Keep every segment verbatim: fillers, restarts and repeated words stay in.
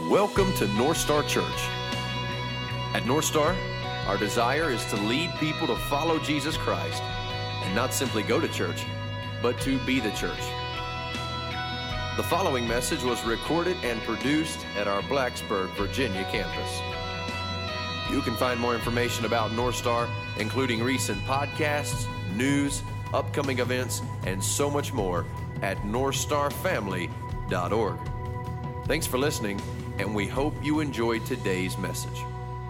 Welcome to North Star Church. At North Star, our desire is to lead people to follow Jesus Christ and not simply go to church, but to be the church. The following message was recorded and produced at our Blacksburg, Virginia campus. You can find more information about North Star, including recent podcasts, news, upcoming events, and so much more at north star family dot org. Thanks for listening, and we hope you enjoyed today's message.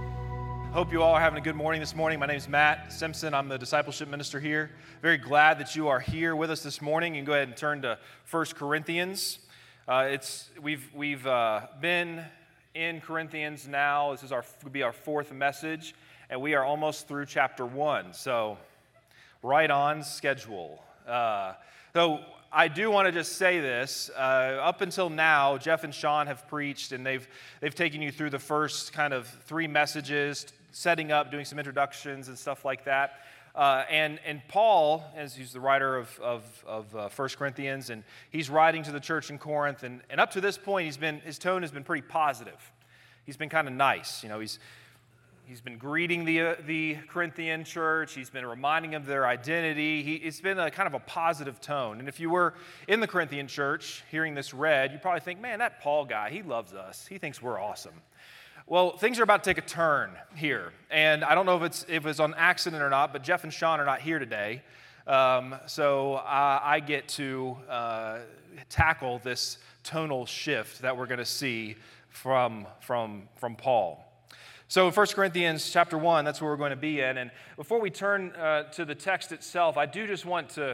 Hope you all are having a good morning this morning. My name is Matt Simpson. I'm the discipleship minister here. Very glad that you are here with us this morning. You can go ahead and turn to First Corinthians. Uh, it's we've we've uh, been in Corinthians now. This is our will be our fourth message, and we are almost through chapter one. So, right on schedule. Uh, so. I do want to just say this. Uh, up until now, Jeff and Sean have preached, and they've they've taken you through the first kind of three messages, setting up, doing some introductions and stuff like that. Uh, and and Paul, as he's the writer of of, of uh, First Corinthians, and he's writing to the church in Corinth, and, and up to this point, he's been his tone has been pretty positive. He's been kind of nice, you know. He's He's been greeting the uh, the Corinthian church. He's been reminding them of their identity. He, it's been a kind of a positive tone. And if you were in the Corinthian church hearing this read, you probably think, man, that Paul guy, he loves us. He thinks we're awesome. Well, things are about to take a turn here. And I don't know if it's if it's on accident or not, but Jeff and Sean are not here today. Um, so uh, I get to uh, tackle this tonal shift that we're going to see from, from, from Paul. So in First Corinthians chapter one, that's where we're going to be in. And before we turn uh, to the text itself, I do just want to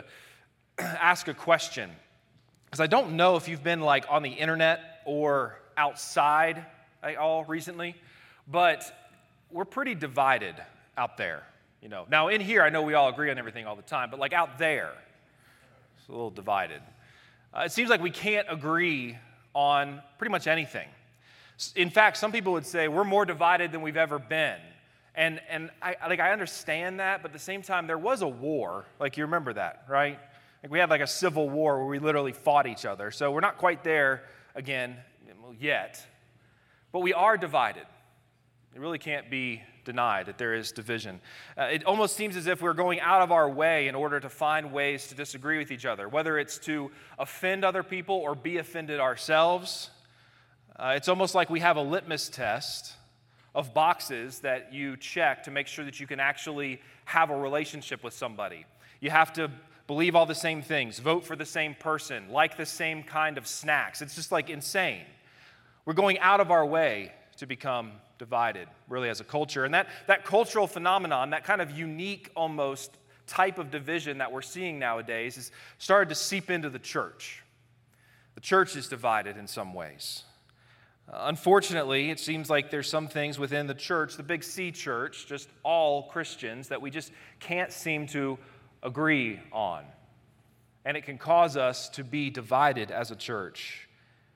ask a question. Because I don't know if you've been like on the internet or outside at all recently, but we're pretty divided out there. You know, now in here, I know we all agree on everything all the time, but like out there, it's a little divided. Uh, it seems like we can't agree on pretty much anything. In fact, some people would say we're more divided than we've ever been. And and I like I understand that, but at the same time, there was a war. Like, you remember that, right? Like, we had like a civil war where we literally fought each other. So we're not quite there again yet. But we are divided. It really can't be denied that there is division. Uh, it almost seems as if we're going out of our way in order to find ways to disagree with each other, whether it's to offend other people or be offended ourselves. Uh, it's almost like we have a litmus test of boxes that you check to make sure that you can actually have a relationship with somebody. You have to believe all the same things, vote for the same person, like the same kind of snacks. It's just like insane. We're going out of our way to become divided, really, as a culture. And that, that cultural phenomenon, that kind of unique almost type of division that we're seeing nowadays, has started to seep into the church. The church is divided in some ways. Uh, unfortunately, it seems like there's some things within the church, the big C church, just all Christians, that we just can't seem to agree on. And it can cause us to be divided as a church.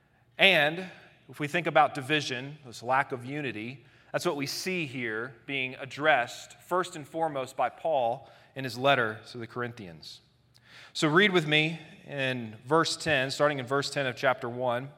And if we think about division, this lack of unity, that's what we see here being addressed first and foremost by Paul in his letter to the Corinthians. So read with me in verse ten, starting in verse ten of chapter one.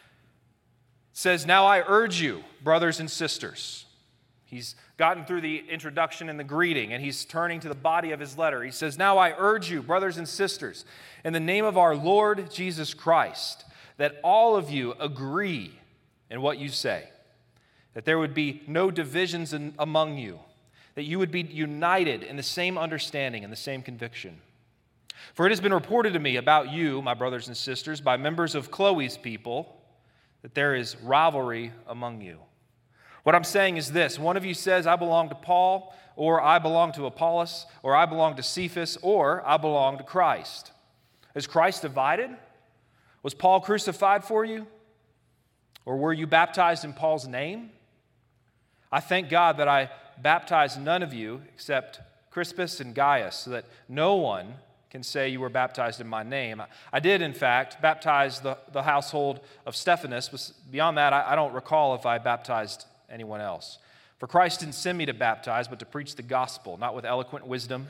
It says, "Now I urge you, brothers and sisters." He's gotten through the introduction and the greeting, and he's turning to the body of his letter. He says, "Now I urge you, brothers and sisters, in the name of our Lord Jesus Christ, that all of you agree in what you say, that there would be no divisions in, among you, that you would be united in the same understanding and the same conviction. For it has been reported to me about you, my brothers and sisters, by members of Chloe's people, that there is rivalry among you. What I'm saying is this: one of you says, I belong to Paul, or I belong to Apollos, or I belong to Cephas, or I belong to Christ. Is Christ divided? Was Paul crucified for you? Or were you baptized in Paul's name? I thank God that I baptized none of you except Crispus and Gaius, so that no one can say you were baptized in my name. I did, in fact, baptize the, the household of Stephanas. But beyond that, I, I don't recall if I baptized anyone else. For Christ didn't send me to baptize, but to preach the gospel, not with eloquent wisdom,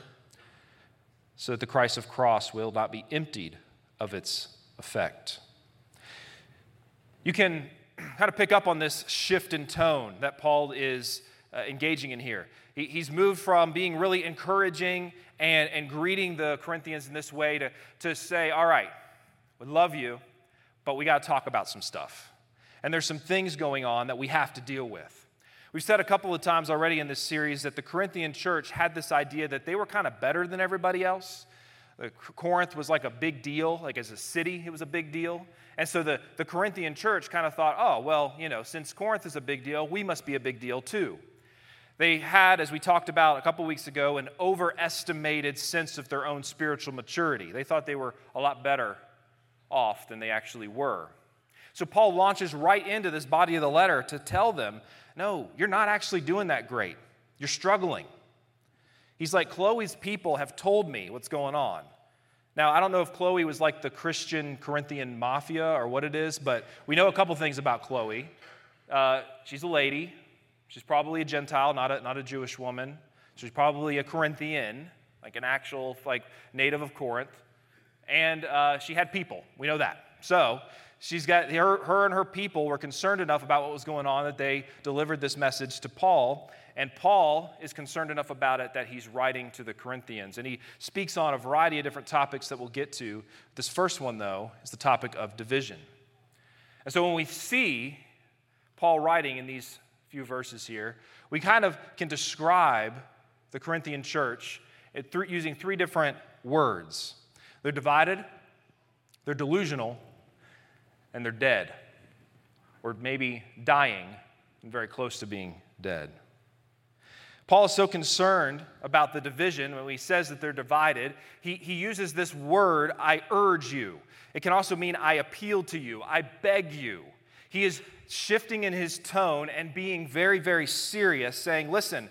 so that the Christ of cross will not be emptied of its effect. You can kind of pick up on this shift in tone that Paul is uh, engaging in here. He, he's moved from being really encouraging and, and greeting the Corinthians in this way to, to say, all right, we love you, but we got to talk about some stuff. And there's some things going on that we have to deal with. We've said a couple of times already in this series that the Corinthian church had this idea that they were kind of better than everybody else. The Corinth was like a big deal, like as a city, it was a big deal. And so the, the Corinthian church kind of thought, oh, well, you know, since Corinth is a big deal, we must be a big deal too. They had, as we talked about a couple weeks ago, an overestimated sense of their own spiritual maturity. They thought they were a lot better off than they actually were. So Paul launches right into this body of the letter to tell them, no, you're not actually doing that great. You're struggling. He's like, Chloe's people have told me what's going on. Now, I don't know if Chloe was like the Christian Corinthian mafia or what it is, but we know a couple things about Chloe. Uh, she's a lady. She's probably a Gentile, not a, not a Jewish woman. She's probably a Corinthian, like an actual like native of Corinth. And uh, she had people. We know that. So she's got her, her and her people were concerned enough about what was going on that they delivered this message to Paul. And Paul is concerned enough about it that he's writing to the Corinthians. And he speaks on a variety of different topics that we'll get to. This first one, though, is the topic of division. And so when we see Paul writing in these few verses here, we kind of can describe the Corinthian church using three different words. They're divided, they're delusional, and they're dead. Or maybe dying and very close to being dead. Paul is so concerned about the division when he says that they're divided, he, he uses this word, I urge you. It can also mean I appeal to you, I beg you. He is shifting in his tone and being very, very serious, saying, listen,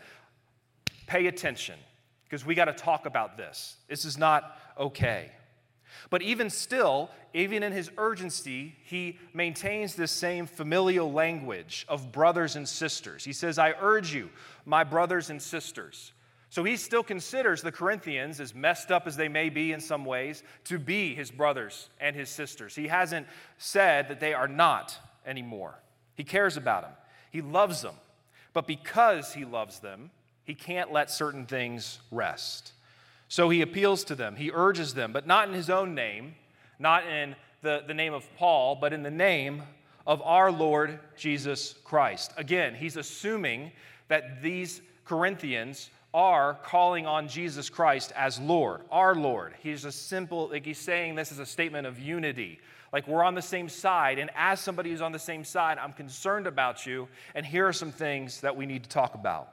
pay attention, because we got to talk about this. This is not okay. But even still, even in his urgency, he maintains this same familial language of brothers and sisters. He says, I urge you, my brothers and sisters. So he still considers the Corinthians, as messed up as they may be in some ways, to be his brothers and his sisters. He hasn't said that they are not anymore. He cares about them. He loves them. But because he loves them, he can't let certain things rest. So he appeals to them, he urges them, but not in his own name, not in the, the name of Paul, but in the name of our Lord Jesus Christ. Again, he's assuming that these Corinthians are calling on Jesus Christ as Lord, our Lord. He's a simple, like he's saying this is a statement of unity. Like we're on the same side, and as somebody who's on the same side, I'm concerned about you, and here are some things that we need to talk about.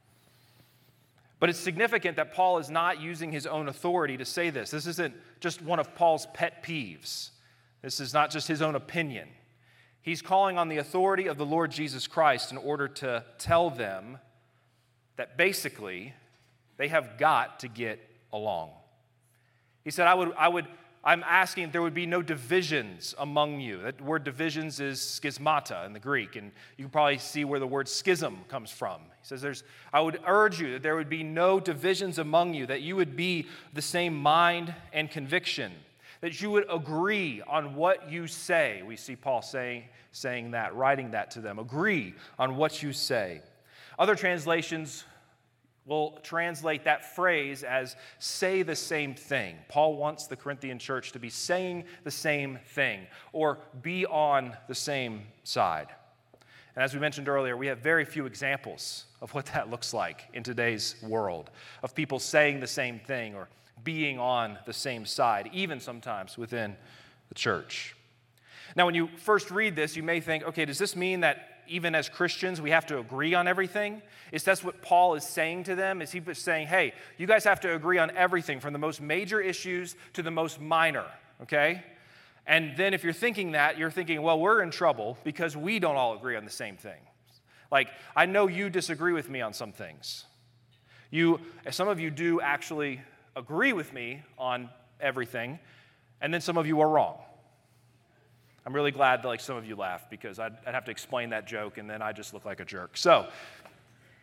But it's significant that Paul is not using his own authority to say this. This isn't just one of Paul's pet peeves. This is not just his own opinion. He's calling on the authority of the Lord Jesus Christ in order to tell them that basically they have got to get along. He said, I would, I would, I'm asking if there would be no divisions among you. That word divisions is schismata in the Greek, and you can probably see where the word schism comes from. He says, "There's. I would urge you that there would be no divisions among you, that you would be the same mind and conviction, that you would agree on what you say." We see Paul saying, saying that, writing that to them. Agree on what you say. Other translations will translate that phrase as say the same thing. Paul wants the Corinthian church to be saying the same thing or be on the same side. And as we mentioned earlier, we have very few examples of what that looks like in today's world, of people saying the same thing or being on the same side, even sometimes within the church. Now, when you first read this, you may think, okay, does this mean that even as Christians, we have to agree on everything? Is that what Paul is saying to them? Is he saying, hey, you guys have to agree on everything from the most major issues to the most minor, okay? And then if you're thinking that, you're thinking, well, we're in trouble because we don't all agree on the same thing. Like, I know you disagree with me on some things. You, some of you do actually agree with me on everything, and then some of you are wrong. I'm really glad that like some of you laugh because I'd, I'd have to explain that joke and then I just look like a jerk. So,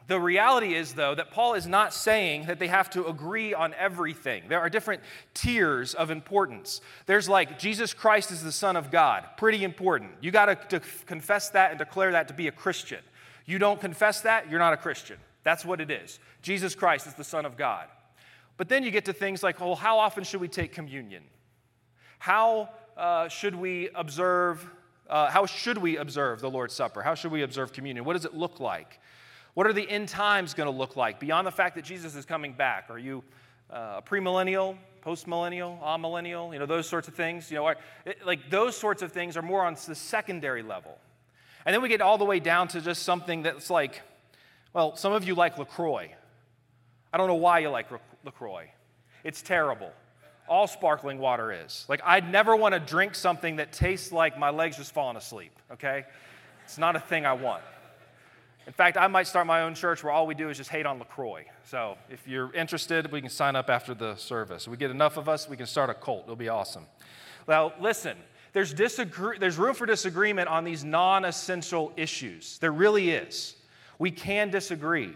The reality is, though, that Paul is not saying that they have to agree on everything. There are different tiers of importance. There's like, Jesus Christ is the Son of God. Pretty important. You got to confess that and declare that to be a Christian. You don't confess that, you're not a Christian. That's what it is. Jesus Christ is the Son of God. But then you get to things like, well, how often should we take communion? How uh, should we observe, uh, how should we observe the Lord's Supper? How should we observe communion? What does it look like? What are the end times going to look like beyond the fact that Jesus is coming back? Are you uh, premillennial, postmillennial, amillennial? You know, those sorts of things. You know, are, it, like those sorts of things are more on the secondary level. And then we get all the way down to just something that's like, well, some of you like LaCroix. I don't know why you like LaCroix. It's terrible. All sparkling water is. Like, I'd never want to drink something that tastes like my legs just falling asleep, okay? It's not a thing I want. In fact, I might start my own church where all we do is just hate on LaCroix. So if you're interested, we can sign up after the service. If we get enough of us, we can start a cult. It'll be awesome. Well, listen. There's, disagree- there's room for disagreement on these non-essential issues. There really is. We can disagree.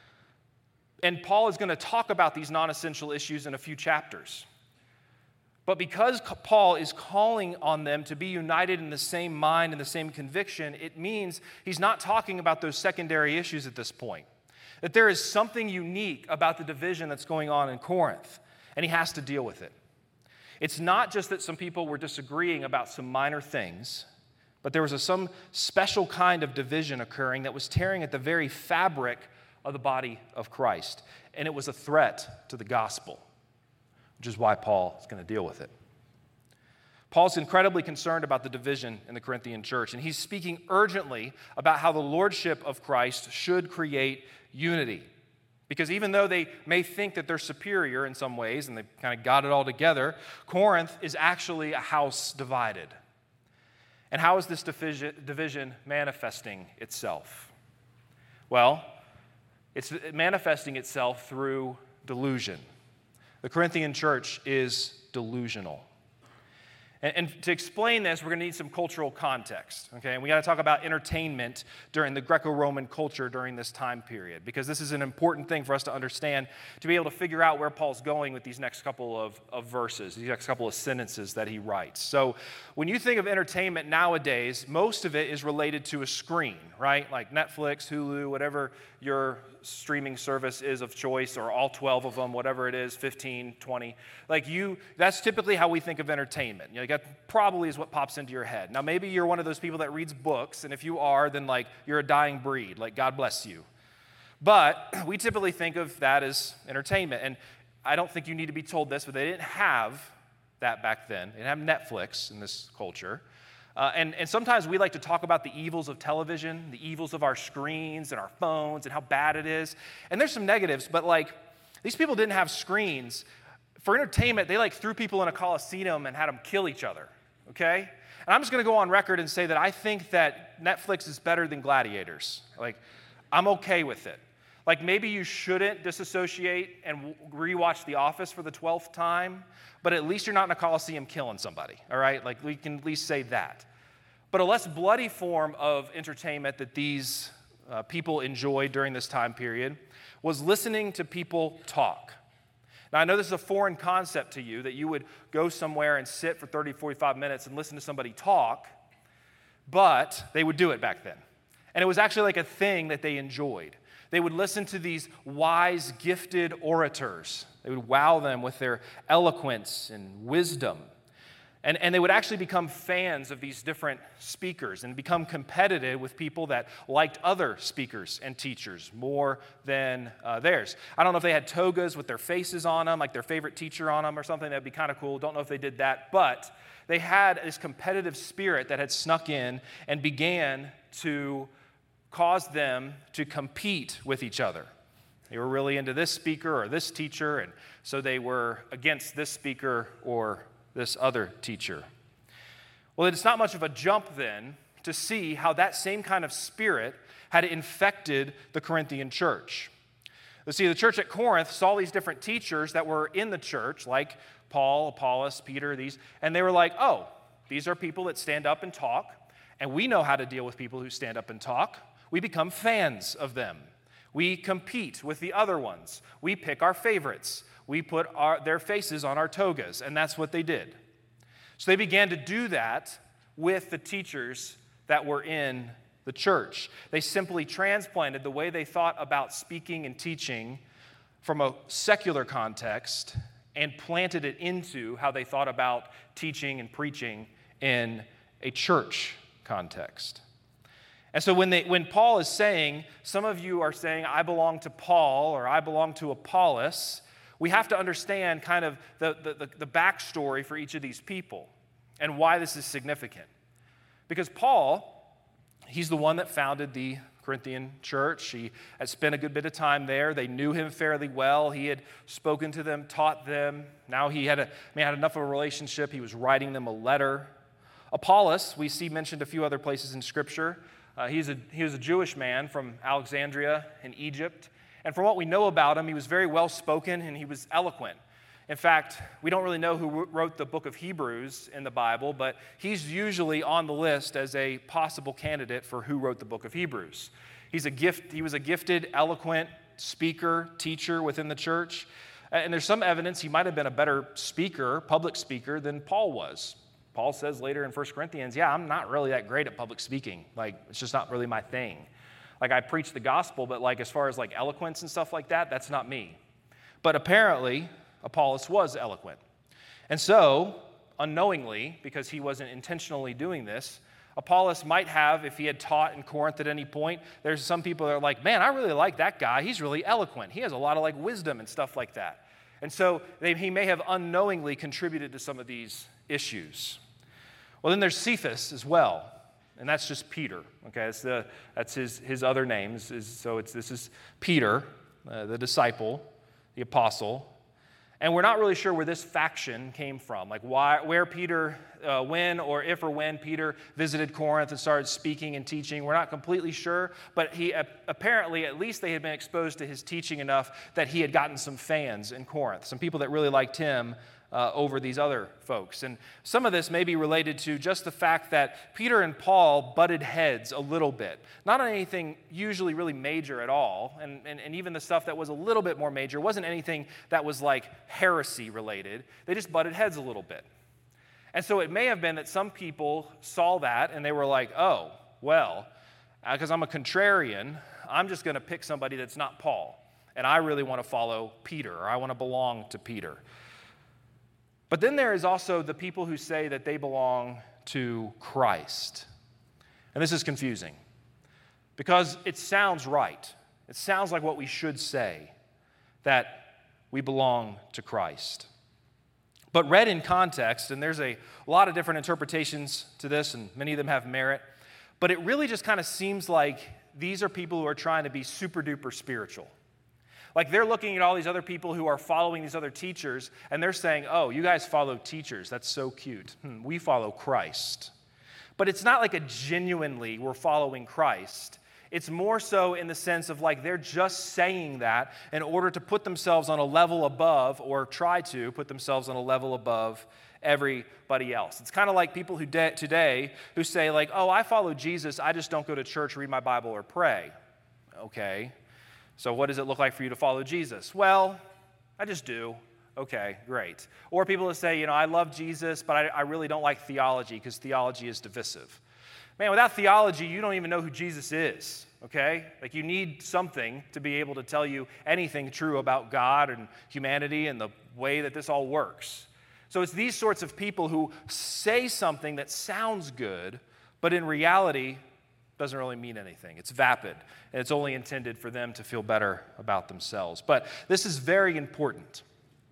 And Paul is going to talk about these non-essential issues in a few chapters. But because Paul is calling on them to be united in the same mind and the same conviction, it means he's not talking about those secondary issues at this point. That there is something unique about the division that's going on in Corinth, and he has to deal with it. It's not just that some people were disagreeing about some minor things, but there was a, some special kind of division occurring that was tearing at the very fabric of the body of Christ. And it was a threat to the gospel, which is why Paul is going to deal with it. Paul's incredibly concerned about the division in the Corinthian church, and he's speaking urgently about how the lordship of Christ should create unity. Because even though they may think that they're superior in some ways, and they've kind of got it all together, Corinth is actually a house divided. And how is this division manifesting itself? Well, it's manifesting itself through delusion. The Corinthian church is delusional. And, and to explain this, we're going to need some cultural context, okay? And we got to talk about entertainment during the Greco-Roman culture during this time period, because this is an important thing for us to understand, to be able to figure out where Paul's going with these next couple of, of verses, these next couple of sentences that he writes. So when you think of entertainment nowadays, most of it is related to a screen, right? Like Netflix, Hulu, whatever your streaming service is of choice, or all twelve of them, whatever it is, fifteen, twenty. Like you, that's typically how we think of entertainment. You know, that probably is what pops into your head. Now, maybe you're one of those people that reads books, and if you are, then like you're a dying breed. Like, God bless you. But we typically think of that as entertainment. And I don't think you need to be told this, but they didn't have that back then. They didn't have Netflix in this culture. Uh, and, and sometimes we like to talk about the evils of television, the evils of our screens and our phones and how bad it is. And there's some negatives, but like these people didn't have screens. For entertainment, they like threw people in a coliseum and had them kill each other, okay? And I'm just going to go on record and say that I think that Netflix is better than Gladiators. Like, I'm okay with it. Like, maybe you shouldn't disassociate and rewatch The Office for the twelfth time, but at least you're not in a coliseum killing somebody, all right? Like, we can at least say that. But a less bloody form of entertainment that these uh, people enjoyed during this time period was listening to people talk. Now, I know this is a foreign concept to you, that you would go somewhere and sit for thirty, forty-five minutes and listen to somebody talk, but they would do it back then. And it was actually like a thing that they enjoyed. They would listen to these wise, gifted orators. They would wow them with their eloquence and wisdom. And, and they would actually become fans of these different speakers and become competitive with people that liked other speakers and teachers more than uh, theirs. I don't know if they had togas with their faces on them, like their favorite teacher on them or something. That'd be kind of cool. Don't know if they did that. But they had this competitive spirit that had snuck in and began to cause them to compete with each other. They were really into this speaker or this teacher, and so they were against this speaker or this other teacher. Well, it's not much of a jump then to see how that same kind of spirit had infected the Corinthian church. You see, the church at Corinth saw these different teachers that were in the church, like Paul, Apollos, Peter, these, and they were like, oh, these are people that stand up and talk, and we know how to deal with people who stand up and talk. We become fans of them. We compete with the other ones. We pick our favorites. We put our, their faces on our togas, and that's what they did. So they began to do that with the teachers that were in the church. They simply transplanted the way they thought about speaking and teaching from a secular context and planted it into how they thought about teaching and preaching in a church context. And so when they, when Paul is saying, some of you are saying, I belong to Paul or I belong to Apollos, we have to understand kind of the, the, the backstory for each of these people and why this is significant. Because Paul, he's the one that founded the Corinthian church. He had spent a good bit of time there. They knew him fairly well. He had spoken to them, taught them. Now he had, a, I mean, had enough of a relationship. He was writing them a letter. Apollos, we see mentioned a few other places in Scripture. Uh, he's a, he was a Jewish man from Alexandria in Egypt. And from what we know about him, he was very well-spoken and he was eloquent. In fact, we don't really know who wrote the book of Hebrews in the Bible, but he's usually on the list as a possible candidate for who wrote the book of Hebrews. He's a gift, he was a gifted, eloquent speaker, teacher within the church. And there's some evidence he might have been a better speaker, public speaker, than Paul was. Paul says later in First Corinthians, yeah, I'm not really that great at public speaking. Like, it's just not really my thing. Like, I preach the gospel, but like as far as like eloquence and stuff like that, that's not me. But apparently, Apollos was eloquent. And so, unknowingly, because he wasn't intentionally doing this, Apollos might have, if he had taught in Corinth at any point, there's some people that are like, man, I really like that guy. He's really eloquent. He has a lot of like wisdom and stuff like that. And so they, he may have unknowingly contributed to some of these issues. Well, then there's Cephas as well, and that's just Peter. Okay, that's the that's his his other names. Is, so it's this is Peter, uh, the disciple, the apostle, and we're not really sure where this faction came from, like why, where Peter, uh, when or if or when Peter visited Corinth and started speaking and teaching. We're not completely sure, but he uh, apparently, at least they had been exposed to his teaching enough that he had gotten some fans in Corinth, some people that really liked him uh, over these other folks. And some of this may be related to just the fact that Peter and Paul butted heads a little bit. Not on anything usually really major at all, and, and, and even the stuff that was a little bit more major wasn't anything that was like heresy related. They just butted heads a little bit. And so it may have been that some people saw that and they were like, oh, well, because I'm a contrarian, I'm just going to pick somebody that's not Paul. And I really want to follow Peter, or I want to belong to Peter. But then there is also the people who say that they belong to Christ. And this is confusing because it sounds right. It sounds like what we should say, that we belong to Christ. But read in context, and there's a lot of different interpretations to this, and many of them have merit, but it really just kind of seems like these are people who are trying to be super duper spiritual. Like they're looking at all these other people who are following these other teachers, and they're saying, oh, you guys follow teachers. That's so cute. Hmm, we follow Christ. But it's not like a genuinely we're following Christ. It's more so in the sense of like they're just saying that in order to put themselves on a level above, or try to put themselves on a level above everybody else. It's kind of like people who de- today who say like, oh, I follow Jesus, I just don't go to church, read my Bible, or pray. Okay. So what does it look like for you to follow Jesus? Well, I just do. Okay, great. Or people that say, you know, I love Jesus, but I, I really don't like theology because theology is divisive. Man, without theology, you don't even know who Jesus is, okay? Like you need something to be able to tell you anything true about God and humanity and the way that this all works. So it's these sorts of people who say something that sounds good, but in reality doesn't really mean anything. It's vapid, and it's only intended for them to feel better about themselves. But this is very important.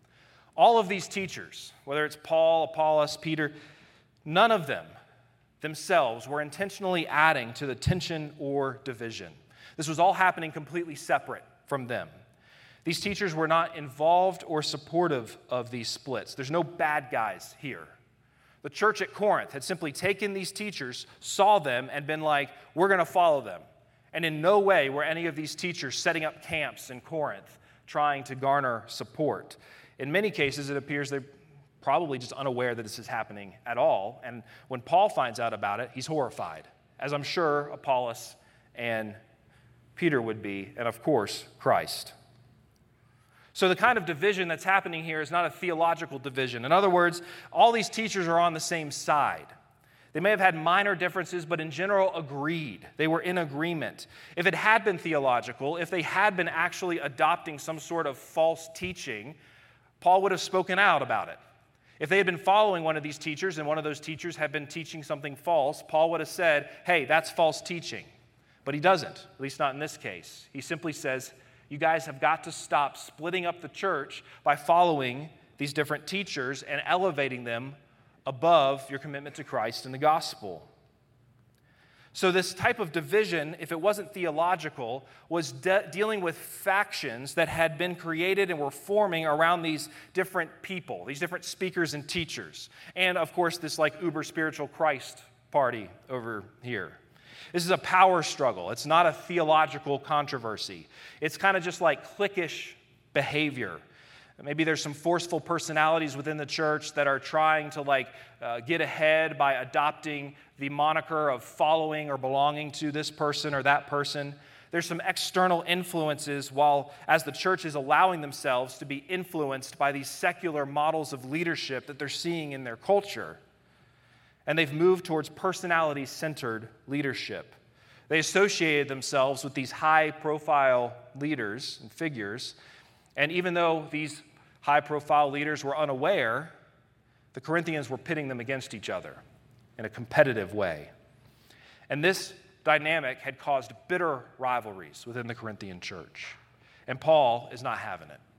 All of these teachers, whether it's Paul, Apollos, Peter, none of them themselves were intentionally adding to the tension or division. This was all happening completely separate from them. These teachers were not involved or supportive of these splits. There's no bad guys here. The church at Corinth had simply taken these teachers, saw them, and been like, we're going to follow them. And in no way were any of these teachers setting up camps in Corinth trying to garner support. In many cases, it appears they're probably just unaware that this is happening at all. And when Paul finds out about it, he's horrified, as I'm sure Apollos and Peter would be, and of course, Christ. So the kind of division that's happening here is not a theological division. In other words, all these teachers are on the same side. They may have had minor differences, but in general agreed. They were in agreement. If it had been theological, if they had been actually adopting some sort of false teaching, Paul would have spoken out about it. If they had been following one of these teachers and one of those teachers had been teaching something false, Paul would have said, hey, that's false teaching. But he doesn't, at least not in this case. He simply says, you guys have got to stop splitting up the church by following these different teachers and elevating them above your commitment to Christ and the gospel. So this type of division, if it wasn't theological, was de- dealing with factions that had been created and were forming around these different people, these different speakers and teachers. And of course, this like uber spiritual Christ party over here. This is a power struggle. It's not a theological controversy. It's kind of just like cliquish behavior. Maybe there's some forceful personalities within the church that are trying to like uh, get ahead by adopting the moniker of following or belonging to this person or that person. There's some external influences while as the church is allowing themselves to be influenced by these secular models of leadership that they're seeing in their culture. And they've moved towards personality-centered leadership. They associated themselves with these high-profile leaders and figures, and even though these high-profile leaders were unaware, the Corinthians were pitting them against each other in a competitive way. And this dynamic had caused bitter rivalries within the Corinthian church, and Paul is not having it.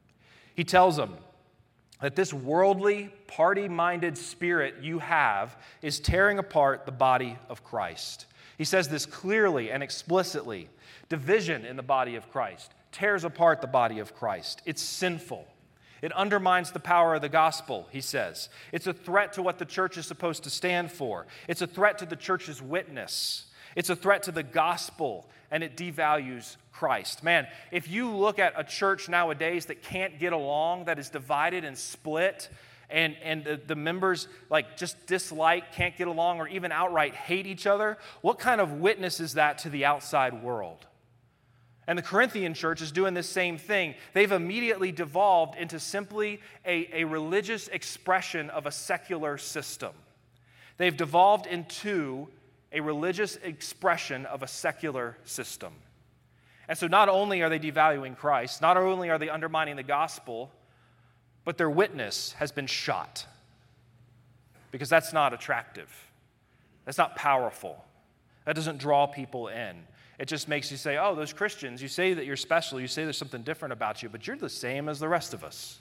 He tells them that this worldly, party-minded spirit you have is tearing apart the body of Christ. He says this clearly and explicitly. Division in the body of Christ tears apart the body of Christ. It's sinful. It undermines the power of the gospel, he says. It's a threat to what the church is supposed to stand for. It's a threat to the church's witness. It's a threat to the gospel, and it devalues Christ. Man, if you look at a church nowadays that can't get along, that is divided and split, and, and the, the members like just dislike, can't get along, or even outright hate each other, what kind of witness is that to the outside world? And the Corinthian church is doing this same thing. They've immediately devolved into simply a, a religious expression of a secular system. They've devolved into a religious expression of a secular system. And so not only are they devaluing Christ, not only are they undermining the gospel, but their witness has been shot. Because that's not attractive. That's not powerful. That doesn't draw people in. It just makes you say, oh, those Christians, you say that you're special, you say there's something different about you, but you're the same as the rest of us.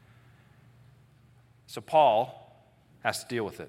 So Paul has to deal with it.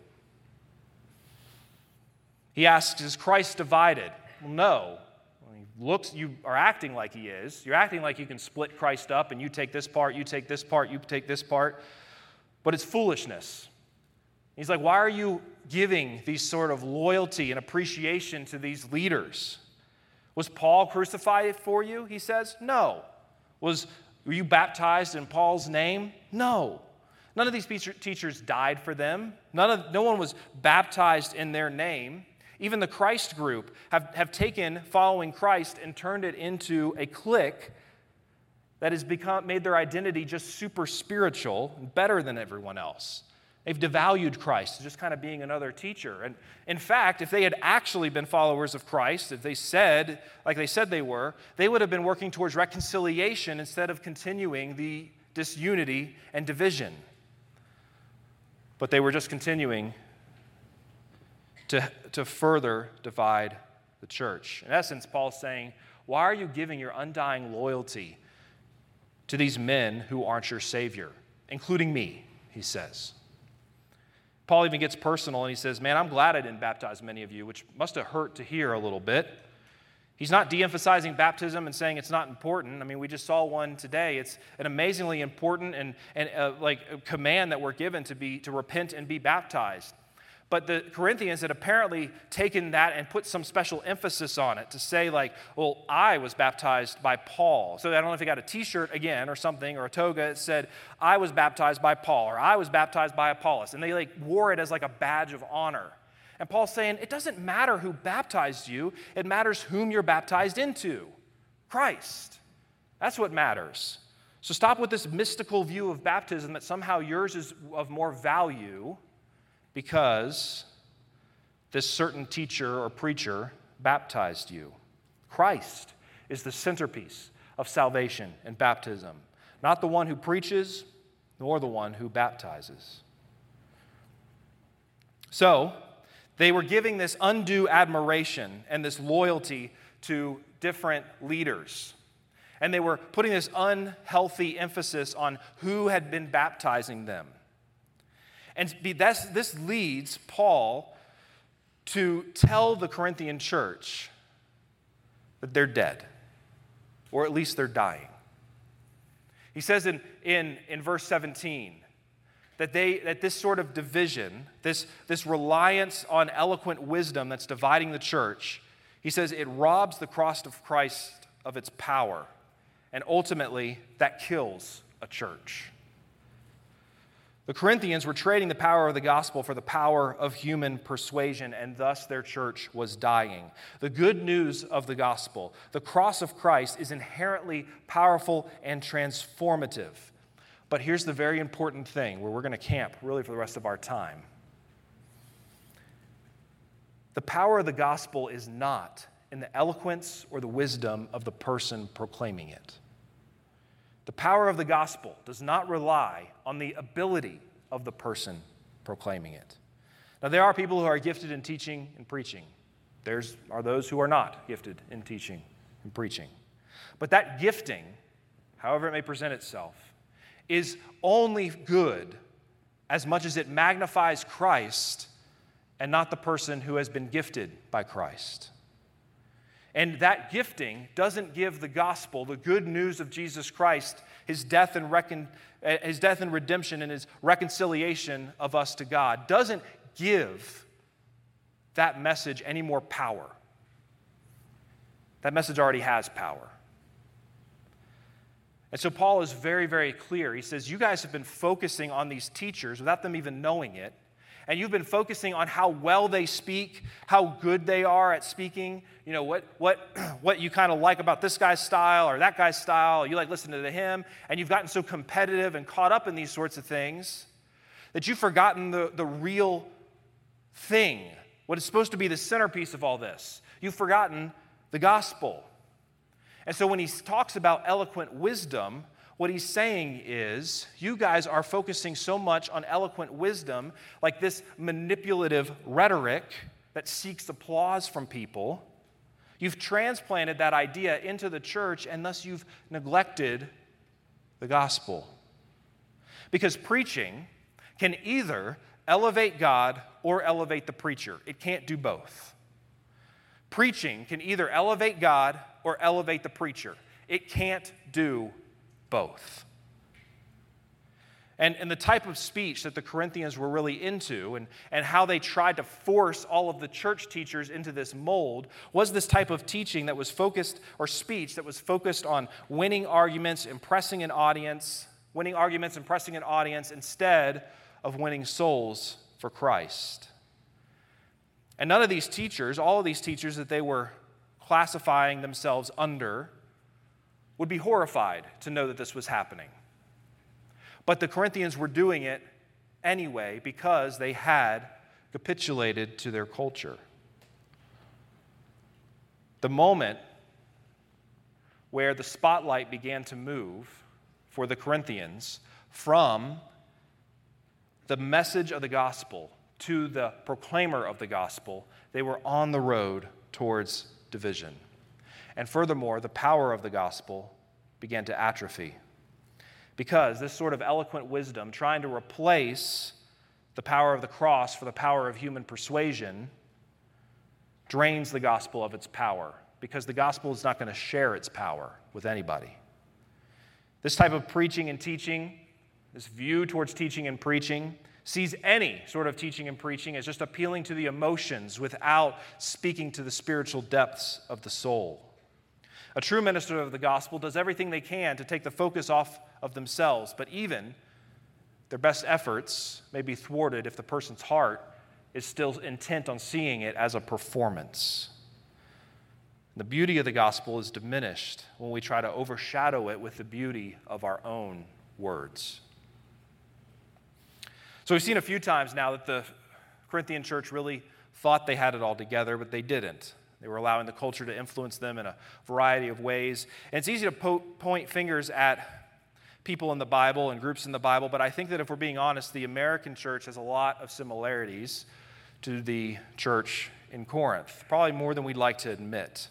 He asks, is Christ divided? Well, no. He looks, you are acting like he is. You're acting like you can split Christ up and you take this part, you take this part, you take this part. But it's foolishness. He's like, why are you giving these sort of loyalty and appreciation to these leaders? Was Paul crucified for you, he says? No. Was, were you baptized in Paul's name? No. None of these teachers died for them. None of, no one was baptized in their name. Even the Christ group have, have taken following Christ and turned it into a clique that has become, made their identity just super spiritual and better than everyone else. They've devalued Christ as just kind of being another teacher. And in fact, if they had actually been followers of Christ, if they said, like they said they were, they would have been working towards reconciliation instead of continuing the disunity and division. But they were just continuing to, to further divide the church. In essence, Paul's saying, why are you giving your undying loyalty to these men who aren't your Savior, including me, he says. Paul even gets personal and he says, man, I'm glad I didn't baptize many of you, which must have hurt to hear a little bit. He's not de-emphasizing baptism and saying it's not important. I mean, we just saw one today. It's an amazingly important and, and uh, like a command that we're given to be to repent and be baptized. But the Corinthians had apparently taken that and put some special emphasis on it to say like, well, I was baptized by Paul. So I don't know if he got a t-shirt again or something or a toga that said, I was baptized by Paul or I was baptized by Apollos. And they like wore it as like a badge of honor. And Paul's saying, it doesn't matter who baptized you. It matters whom you're baptized into. Christ. That's what matters. So stop with this mystical view of baptism that somehow yours is of more value because this certain teacher or preacher baptized you. Christ is the centerpiece of salvation and baptism, not the one who preaches, nor the one who baptizes. So, they were giving this undue admiration and this loyalty to different leaders. And they were putting this unhealthy emphasis on who had been baptizing them. And that's, this leads Paul to tell the Corinthian church that they're dead, or at least they're dying. He says in, in, in verse seventeen that, they, that this sort of division, this, this reliance on eloquent wisdom that's dividing the church, he says it robs the cross of Christ of its power, and ultimately that kills a church. The Corinthians were trading the power of the gospel for the power of human persuasion, and thus their church was dying. The good news of the gospel, the cross of Christ, is inherently powerful and transformative. But here's the very important thing where we're going to camp really for the rest of our time. The power of the gospel is not in the eloquence or the wisdom of the person proclaiming it. The power of the gospel does not rely on the ability of the person proclaiming it. Now, there are people who are gifted in teaching and preaching. There are those who are not gifted in teaching and preaching. But that gifting, however it may present itself, is only good as much as it magnifies Christ and not the person who has been gifted by Christ. And that gifting doesn't give the gospel, the good news of Jesus Christ, his death and recon, his death and redemption and his reconciliation of us to God, doesn't give that message any more power. That message already has power. And so Paul is very, very clear. He says, you guys have been focusing on these teachers without them even knowing it. And you've been focusing on how well they speak, how good they are at speaking, you know, what what what you kind of like about this guy's style or that guy's style. You like listening to him, and you've gotten so competitive and caught up in these sorts of things that you've forgotten the, the real thing, what is supposed to be the centerpiece of all this. You've forgotten the gospel. And so when he talks about eloquent wisdom, what he's saying is, you guys are focusing so much on eloquent wisdom, like this manipulative rhetoric that seeks applause from people. You've transplanted that idea into the church, and thus you've neglected the gospel. Because preaching can either elevate God or elevate the preacher. It can't do both. Preaching can either elevate God or elevate the preacher. It can't do both. And, and the type of speech that the Corinthians were really into and, and how they tried to force all of the church teachers into this mold was this type of teaching that was focused, or speech that was focused on winning arguments, impressing an audience, winning arguments, impressing an audience instead of winning souls for Christ. And none of these teachers, all of these teachers that they were classifying themselves under, would be horrified to know that this was happening. But the Corinthians were doing it anyway because they had capitulated to their culture. The moment where the spotlight began to move for the Corinthians from the message of the gospel to the proclaimer of the gospel, they were on the road towards division. And furthermore, the power of the gospel began to atrophy because this sort of eloquent wisdom, trying to replace the power of the cross for the power of human persuasion, drains the gospel of its power because the gospel is not going to share its power with anybody. This type of preaching and teaching, this view towards teaching and preaching, sees any sort of teaching and preaching as just appealing to the emotions without speaking to the spiritual depths of the soul. A true minister of the gospel does everything they can to take the focus off of themselves, but even their best efforts may be thwarted if the person's heart is still intent on seeing it as a performance. The beauty of the gospel is diminished when we try to overshadow it with the beauty of our own words. So we've seen a few times now that the Corinthian church really thought they had it all together, but they didn't. They were allowing the culture to influence them in a variety of ways. And it's easy to po- point fingers at people in the Bible and groups in the Bible, but I think that if we're being honest, the American church has a lot of similarities to the church in Corinth, probably more than we'd like to admit.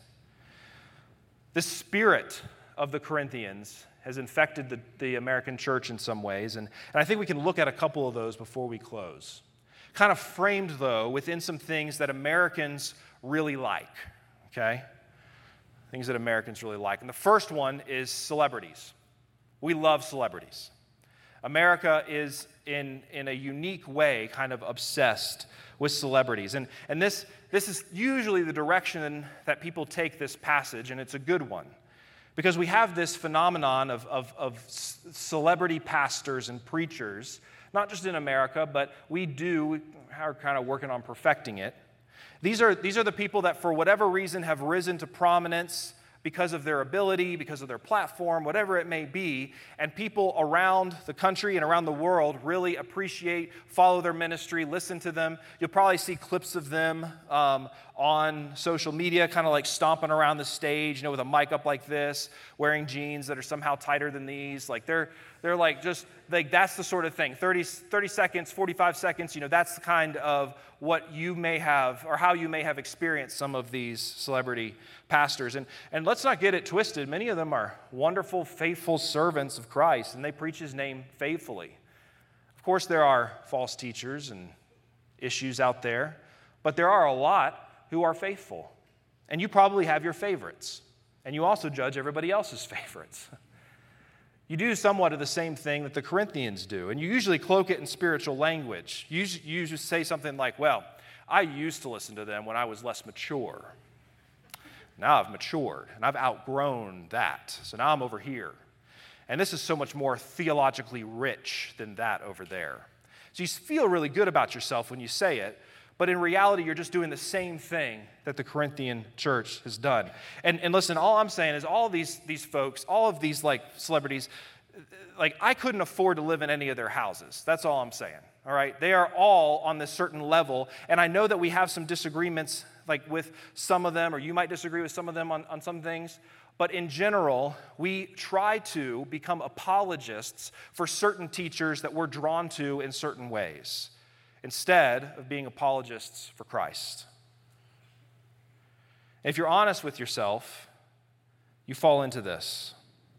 The spirit of the Corinthians has infected the, the American church in some ways, and, and I think we can look at a couple of those before we close. Kind of framed, though, within some things that Americans really like, okay? Things that Americans really like. And the first one is celebrities. We love celebrities. America is, in, in a unique way, kind of obsessed with celebrities. And, and this, this is usually the direction that people take this passage, and it's a good one. Because we have this phenomenon of, of, of celebrity pastors and preachers, not just in America, but we do, we are kind of working on perfecting it. These are, these are the people that, for whatever reason, have risen to prominence because of their ability, because of their platform, whatever it may be, and people around the country and around the world really appreciate, follow their ministry, listen to them. You'll probably see clips of them um, on social media, kind of like stomping around the stage, you know, with a mic up like this, wearing jeans that are somehow tighter than these. Like they're they're like just like that's the sort of thing. thirty, thirty seconds, forty-five seconds, you know, that's the kind of what you may have or how you may have experienced some of these celebrity pastors. And and let's not get it twisted. Many of them are wonderful, faithful servants of Christ, and they preach his name faithfully. Of course, there are false teachers and issues out there, but there are a lot who are faithful. And you probably have your favorites. And you also judge everybody else's favorites. You do somewhat of the same thing that the Corinthians do, and you usually cloak it in spiritual language. You usually say something like, well, I used to listen to them when I was less mature. Now I've matured, and I've outgrown that, so now I'm over here. And this is so much more theologically rich than that over there. So you feel really good about yourself when you say it, but in reality, you're just doing the same thing that the Corinthian church has done. And, and listen, all I'm saying is all of these, these folks, all of these like celebrities, like I couldn't afford to live in any of their houses. That's all I'm saying, all right? They are all on this certain level, and I know that we have some disagreements like with some of them, or you might disagree with some of them on, on some things, but in general, we try to become apologists for certain teachers that we're drawn to in certain ways, instead of being apologists for Christ. If you're honest with yourself, you fall into this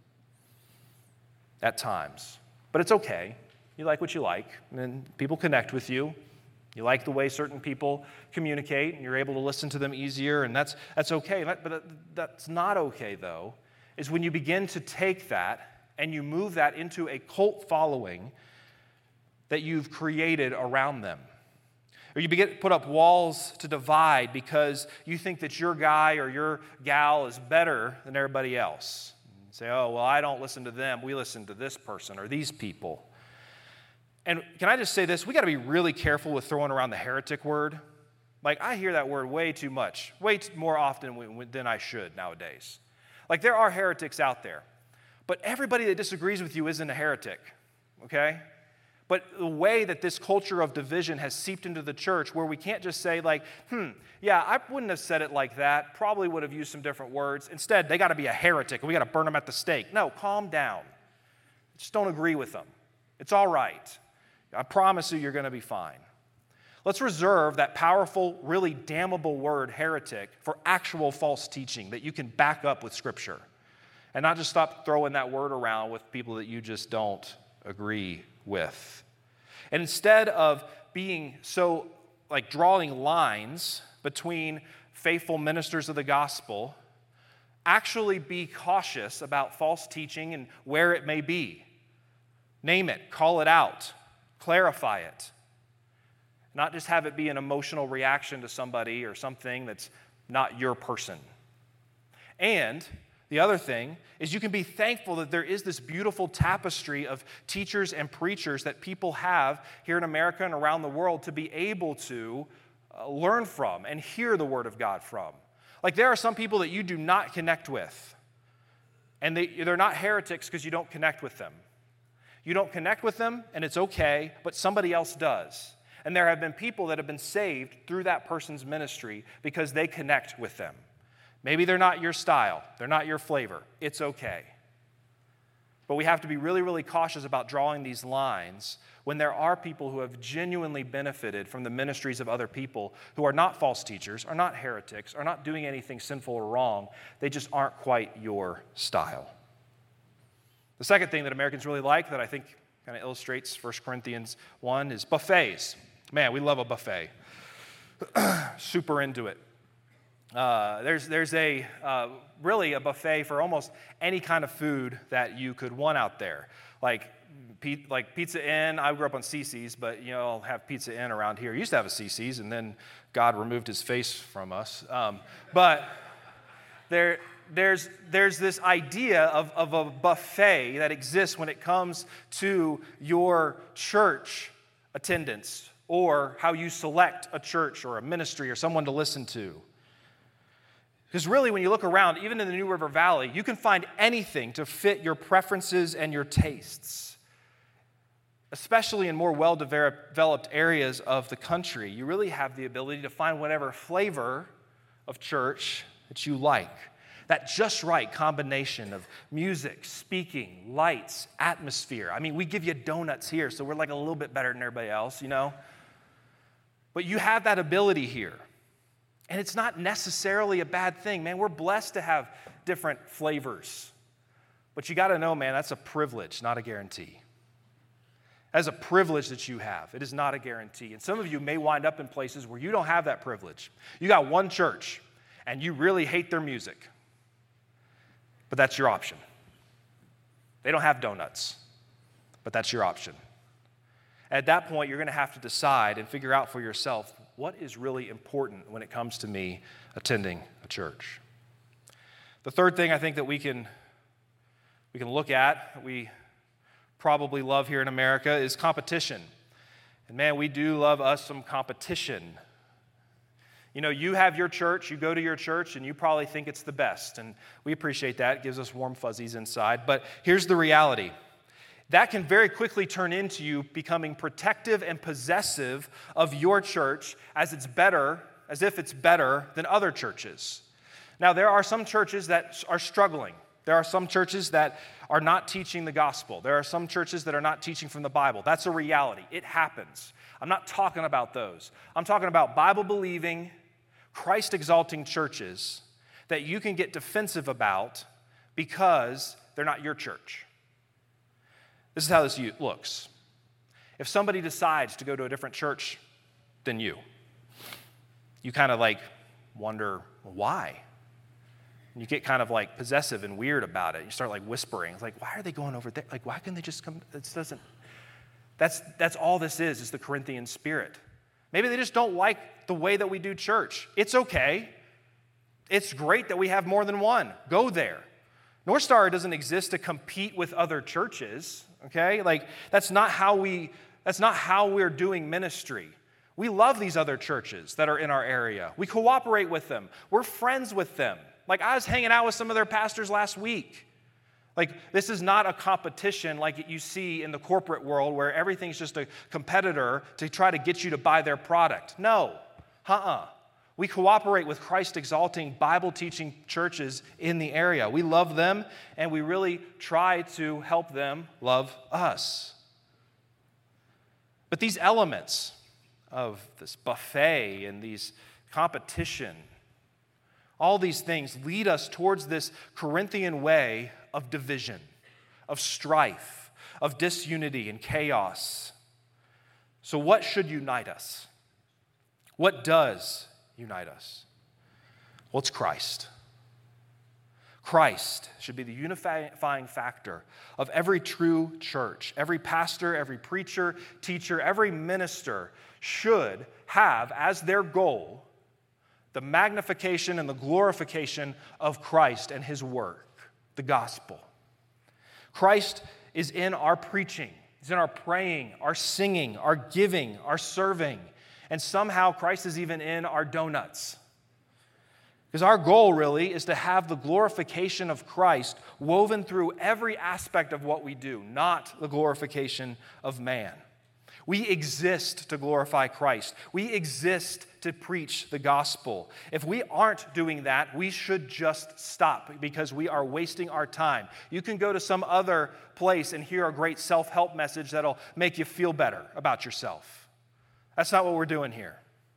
at times. But it's okay. You like what you like, and people connect with you. You like the way certain people communicate, and you're able to listen to them easier, and that's, that's okay. But that's not okay, though, is when you begin to take that and you move that into a cult following that you've created around them. Or you begin to put up walls to divide because you think that your guy or your gal is better than everybody else. You say, oh, well, I don't listen to them. We listen to this person or these people. And can I just say this? We got to be really careful with throwing around the heretic word. Like, I hear that word way too much, way too, more often than I should nowadays. Like, there are heretics out there. But everybody that disagrees with you isn't a heretic, okay? But the way that this culture of division has seeped into the church, where we can't just say like, hmm, yeah, I wouldn't have said it like that, probably would have used some different words. Instead, they got to be a heretic, and we got to burn them at the stake. No, calm down. Just don't agree with them. It's all right. I promise you, you're going to be fine. Let's reserve that powerful, really damnable word, heretic, for actual false teaching that you can back up with Scripture. And not just stop throwing that word around with people that you just don't agree with. And instead of being so, like, drawing lines between faithful ministers of the gospel, actually be cautious about false teaching and where it may be. Name it, call it out, clarify it. Not just have it be an emotional reaction to somebody or something that's not your person. And the other thing is you can be thankful that there is this beautiful tapestry of teachers and preachers that people have here in America and around the world to be able to uh, learn from and hear the Word of God from. Like there are some people that you do not connect with, and they, they're not heretics because you don't connect with them. You don't connect with them, and it's okay, but somebody else does. And there have been people that have been saved through that person's ministry because they connect with them. Maybe they're not your style, they're not your flavor. It's okay. But we have to be really, really cautious about drawing these lines when there are people who have genuinely benefited from the ministries of other people who are not false teachers, are not heretics, are not doing anything sinful or wrong. They just aren't quite your style. The second thing that Americans really like that I think kind of illustrates First Corinthians one is buffets. Man, we love a buffet. Super into it. Uh, there's there's a uh, really a buffet for almost any kind of food that you could want out there, like pe- like Pizza Inn. I grew up on C C's, but you know I'll have Pizza Inn around here. I used to have a C C's, and then God removed His face from us. Um, but there there's there's this idea of of a buffet that exists when it comes to your church attendance or how you select a church or a ministry or someone to listen to. Because really, when you look around, even in the New River Valley, you can find anything to fit your preferences and your tastes. Especially in more well-developed areas of the country, you really have the ability to find whatever flavor of church that you like. That just right combination of music, speaking, lights, atmosphere. I mean, we give you donuts here, so we're like a little bit better than everybody else, you know? But you have that ability here. And it's not necessarily a bad thing, man. We're blessed to have different flavors. But you got to know, man, that's a privilege, not a guarantee. That's a privilege that you have. It is not a guarantee. And some of you may wind up in places where you don't have that privilege. You got one church, and you really hate their music. But that's your option. They don't have donuts, but that's your option. At that point, you're going to have to decide and figure out for yourself what is really important when it comes to me attending a church. The third thing I think that we can we can look at, that we probably love here in America, is competition. And man, we do love us some competition. You know, you have your church, you go to your church, and you probably think it's the best. And we appreciate that. It gives us warm fuzzies inside. But here's the reality. That can very quickly turn into you becoming protective and possessive of your church as it's better, as if it's better than other churches. Now, there are some churches that are struggling. There are some churches that are not teaching the gospel. There are some churches that are not teaching from the Bible. That's a reality. It happens. I'm not talking about those. I'm talking about Bible-believing, Christ-exalting churches that you can get defensive about because they're not your church. This is how this looks. If somebody decides to go to a different church than you, you kind of like wonder why. And you get kind of like possessive and weird about it. You start like whispering. It's like, why are they going over there? Like, why can they just come? It doesn't. That's that's all this is, is the Corinthian spirit. Maybe they just don't like the way that we do church. It's okay. It's great that we have more than one. Go there. North Star doesn't exist to compete with other churches. Okay, like that's not how we that's not how we're doing ministry. We love these other churches that are in our area. We cooperate with them. We're friends with them. Like I was hanging out with some of their pastors last week. Like this is not a competition like you see in the corporate world where everything's just a competitor to try to get you to buy their product. No, uh-uh. We cooperate with Christ-exalting, Bible-teaching churches in the area. We love them, and we really try to help them love us. But these elements of this buffet and these competition, all these things lead us towards this Corinthian way of division, of strife, of disunity and chaos. So what should unite us? What does unite us? Well, it's Christ. Christ should be the unifying factor of every true church. Every pastor, every preacher, teacher, every minister should have as their goal the magnification and the glorification of Christ and His work, the gospel. Christ is in our preaching. He's in our praying, our singing, our giving, our serving. And somehow Christ is even in our donuts. Because our goal really is to have the glorification of Christ woven through every aspect of what we do, not the glorification of man. We exist to glorify Christ. We exist to preach the gospel. If we aren't doing that, we should just stop because we are wasting our time. You can go to some other place and hear a great self-help message that'll make you feel better about yourself. That's not what we're doing here.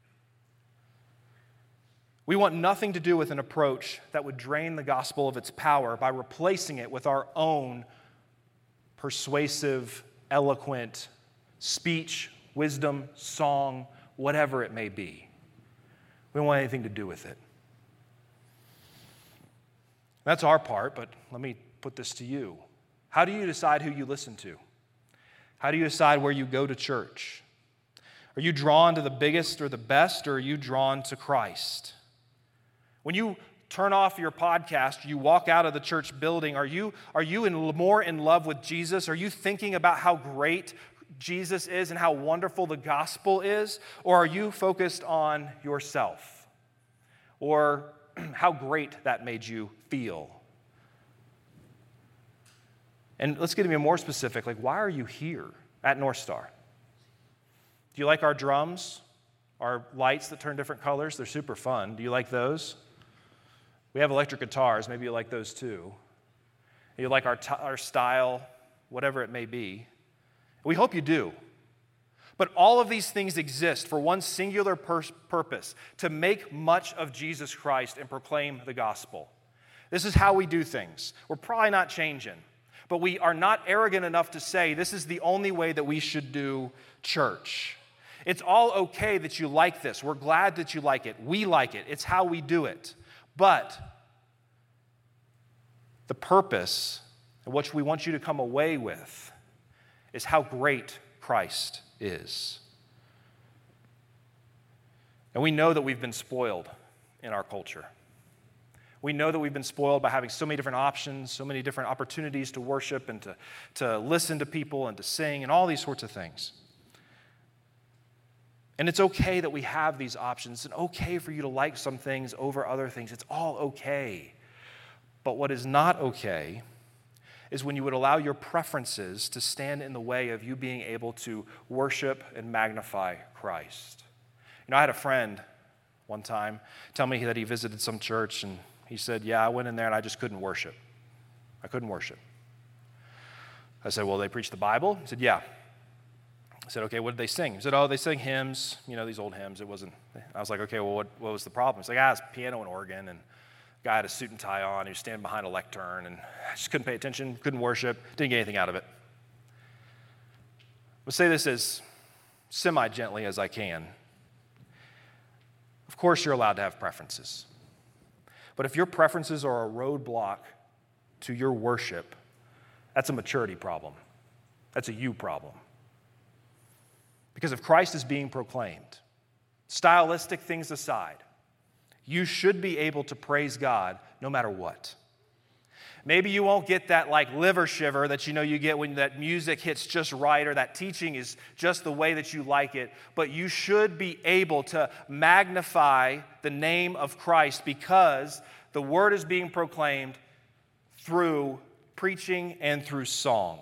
We want nothing to do with an approach that would drain the gospel of its power by replacing it with our own persuasive, eloquent speech, wisdom, song, whatever it may be. We don't want anything to do with it. That's our part, but let me put this to you. How do you decide who you listen to? How do you decide where you go to church? Are you drawn to the biggest or the best, or are you drawn to Christ? When you turn off your podcast, you walk out of the church building, are you, are you in, more in love with Jesus? Are you thinking about how great Jesus is and how wonderful the gospel is? Or are you focused on yourself? Or how great that made you feel? And let's get even more specific. Like, why are you here at North Star? Do you like our drums? Our lights that turn different colors? They're super fun. Do you like those? We have electric guitars. Maybe you like those too. You like our, t- our style, whatever it may be. We hope you do. But all of these things exist for one singular pur- purpose, to make much of Jesus Christ and proclaim the gospel. This is how we do things. We're probably not changing, but we are not arrogant enough to say this is the only way that we should do church. It's all okay that you like this. We're glad that you like it. We like it. It's how we do it. But the purpose, which we want you to come away with, is how great Christ is. And we know that we've been spoiled in our culture. We know that we've been spoiled by having so many different options, so many different opportunities to worship and to, to listen to people and to sing and all these sorts of things. And it's okay that we have these options. It's okay for you to like some things over other things. It's all okay. But what is not okay is when you would allow your preferences to stand in the way of you being able to worship and magnify Christ. You know, I had a friend one time tell me that he visited some church, and he said, yeah, I went in there and I just couldn't worship. I couldn't worship. I said, well, they preach the Bible? He said, yeah. I said, okay, what did they sing? He said, oh, they sang hymns, you know, these old hymns. It wasn't, I was like, okay, well, what, what was the problem? He's like, ah, it's piano and organ, and the guy had a suit and tie on. He was standing behind a lectern, and I just couldn't pay attention, couldn't worship, didn't get anything out of it. I'll say this as semi-gently as I can. Of course, you're allowed to have preferences. But if your preferences are a roadblock to your worship, that's a maturity problem. That's a you problem. Because if Christ is being proclaimed, stylistic things aside, you should be able to praise God no matter what. Maybe you won't get that like liver shiver that you know you get when that music hits just right or that teaching is just the way that you like it, but you should be able to magnify the name of Christ because the word is being proclaimed through preaching and through song.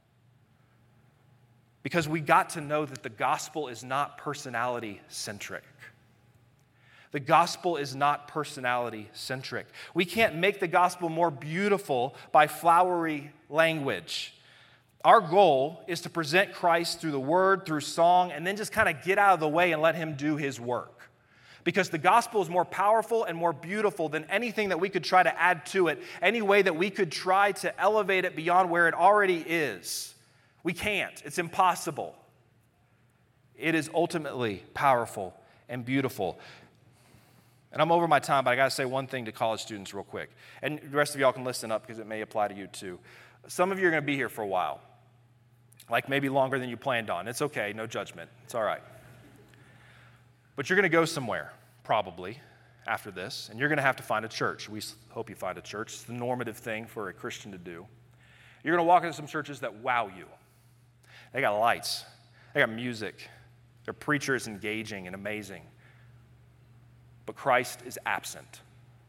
Because we got to know that the gospel is not personality-centric. The gospel is not personality-centric. We can't make the gospel more beautiful by flowery language. Our goal is to present Christ through the word, through song, and then just kind of get out of the way and let him do his work. Because the gospel is more powerful and more beautiful than anything that we could try to add to it, any way that we could try to elevate it beyond where it already is. We can't. It's impossible. It is ultimately powerful and beautiful. And I'm over my time, but I got to say one thing to college students real quick. And the rest of y'all can listen up because it may apply to you too. Some of you are going to be here for a while, like maybe longer than you planned on. It's okay. No judgment. It's all right. But you're going to go somewhere, probably, after this, and you're going to have to find a church. We hope you find a church. It's the normative thing for a Christian to do. You're going to walk into some churches that wow you. They got lights. They got music. Their preacher is engaging and amazing. But Christ is absent.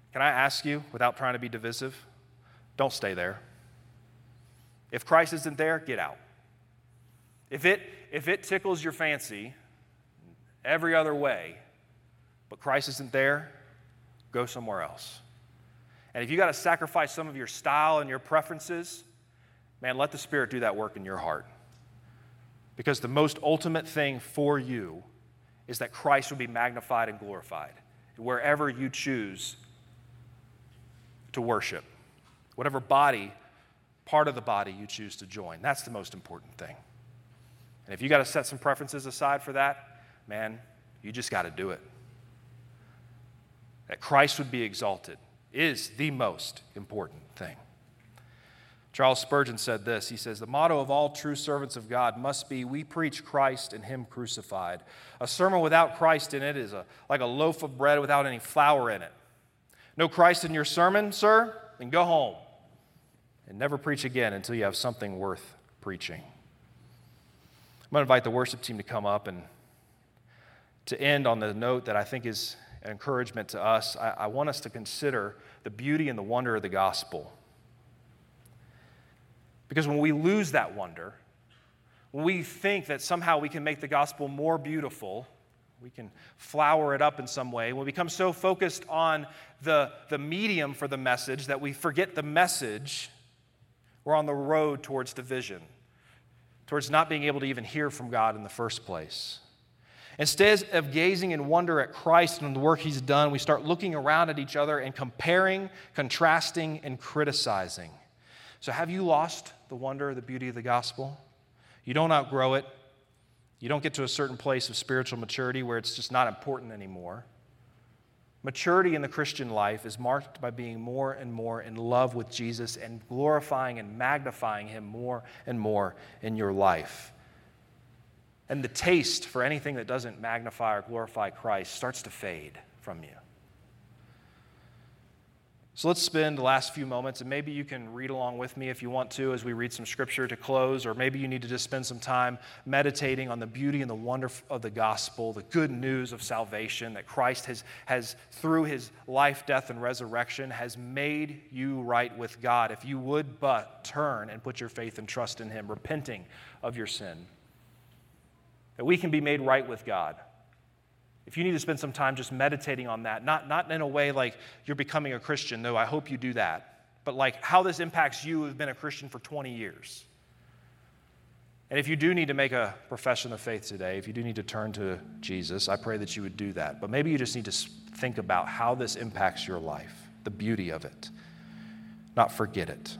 Can I ask you, without trying to be divisive, don't stay there. If Christ isn't there, get out. If it, if it tickles your fancy every other way, but Christ isn't there, go somewhere else. And if you got to sacrifice some of your style and your preferences, man, let the Spirit do that work in your heart. Because the most ultimate thing for you is that Christ would be magnified and glorified wherever you choose to worship. Whatever body, part of the body you choose to join. That's the most important thing. And if you got to set some preferences aside for that, man, you just got to do it. That Christ would be exalted is the most important thing. Charles Spurgeon said this. He says, the motto of all true servants of God must be, we preach Christ and Him crucified. A sermon without Christ in it is a, like a loaf of bread without any flour in it. No Christ in your sermon, sir? Then go home and never preach again until you have something worth preaching. I'm going to invite the worship team to come up, and to end on the note that I think is an encouragement to us, I, I want us to consider the beauty and the wonder of the gospel. Because when we lose that wonder, when we think that somehow we can make the gospel more beautiful, we can flower it up in some way, when we become so focused on the, the medium for the message that we forget the message, we're on the road towards division, towards not being able to even hear from God in the first place. Instead of gazing in wonder at Christ and the work He's done, we start looking around at each other and comparing, contrasting, and criticizing. So have you lost the wonder, the beauty of the gospel? You don't outgrow it. You don't get to a certain place of spiritual maturity where it's just not important anymore. Maturity in the Christian life is marked by being more and more in love with Jesus and glorifying and magnifying Him more and more in your life. And the taste for anything that doesn't magnify or glorify Christ starts to fade from you. So let's spend the last few moments, and maybe you can read along with me if you want to as we read some scripture to close, or maybe you need to just spend some time meditating on the beauty and the wonder of the gospel, the good news of salvation, that Christ has, has through His life, death, and resurrection, has made you right with God. If you would but turn and put your faith and trust in Him, repenting of your sin, that we can be made right with God. If you need to spend some time just meditating on that, not, not in a way like you're becoming a Christian, though I hope you do that, but like how this impacts you who've been a Christian for twenty years. And if you do need to make a profession of faith today, if you do need to turn to Jesus, I pray that you would do that. But maybe you just need to think about how this impacts your life, the beauty of it, not forget it.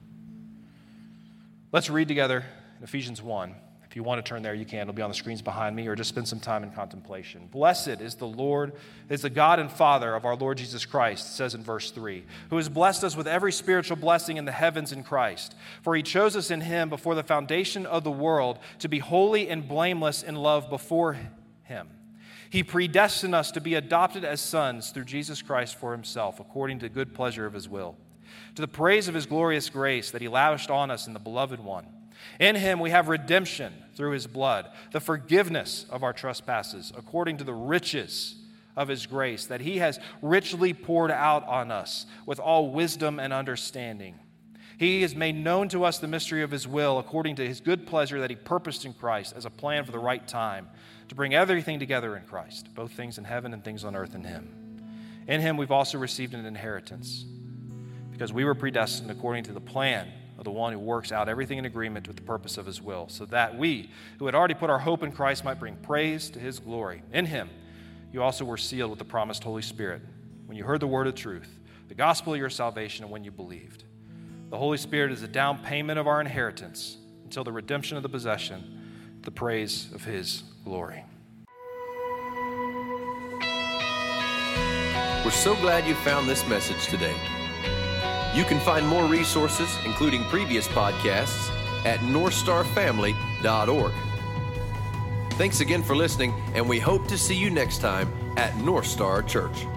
Let's read together in Ephesians one. If you want to turn there, you can. It'll be on the screens behind me, or just spend some time in contemplation. Blessed is the Lord, is the God and Father of our Lord Jesus Christ, it says in verse three, who has blessed us with every spiritual blessing in the heavens in Christ. For He chose us in Him before the foundation of the world to be holy and blameless in love before Him. He predestined us to be adopted as sons through Jesus Christ for Himself, according to the good pleasure of His will, to the praise of His glorious grace that He lavished on us in the Beloved One. In Him we have redemption through His blood, the forgiveness of our trespasses, according to the riches of His grace, that He has richly poured out on us with all wisdom and understanding. He has made known to us the mystery of His will, according to His good pleasure that He purposed in Christ as a plan for the right time, to bring everything together in Christ, both things in heaven and things on earth in Him. In Him we've also received an inheritance, because we were predestined according to the plan of the one who works out everything in agreement with the purpose of His will, so that we, who had already put our hope in Christ, might bring praise to His glory. In Him, you also were sealed with the promised Holy Spirit, when you heard the word of truth, the gospel of your salvation, and when you believed. The Holy Spirit is the down payment of our inheritance until the redemption of the possession, the praise of His glory. We're so glad you found this message today. You can find more resources, including previous podcasts, at north star family dot org. Thanks again for listening, and we hope to see you next time at North Star Church.